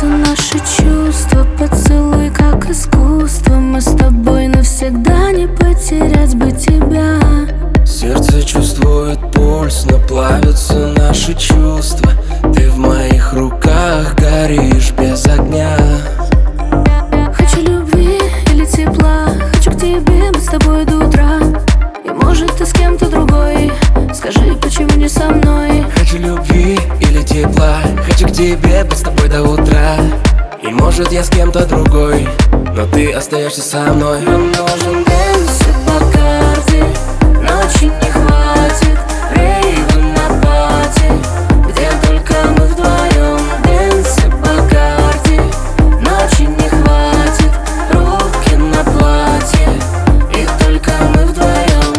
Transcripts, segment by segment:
Плавятся наши чувства, поцелуй как искусство. Мы с тобой навсегда, не потерять бы тебя. Сердце чувствует пульс, но плавятся наши чувства. Ты в моих руках горишь без огня. Хочу любви или тепла, хочу к тебе быть с тобой до утра. И может ты с кем-то другой, скажи, почему не со мной? Хочу любви или тепла, хочу к тебе быть с тобой до утра. И может я с кем-то другой, но ты остаешься со мной. Нам нужен дэнс и Бакарди, ночи не хватит, рейвы на пати, где только мы вдвоем. Дэнс и Бакарди, ночи не хватит, руки на платье, и только мы вдвоем.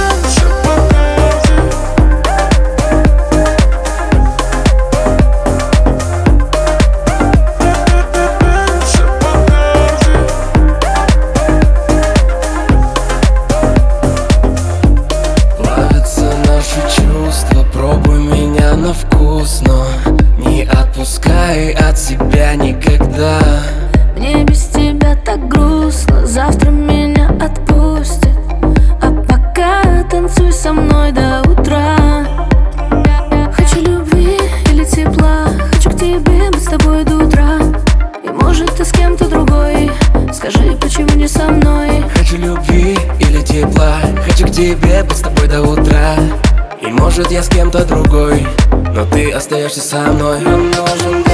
Пробуй меня на вкус, но не отпускай от себя никогда. Мне без тебя так грустно, завтра меня отпустят. А пока танцуй со мной до утра. Хочу любви или тепла, хочу к тебе быть с тобой до утра. И может ты с кем-то другой, скажи, почему не со мной? Хочу любви или тепла, хочу к тебе быть с тобой до утра. И может я с кем-то другой, но ты остаешься со мной. Нам нужен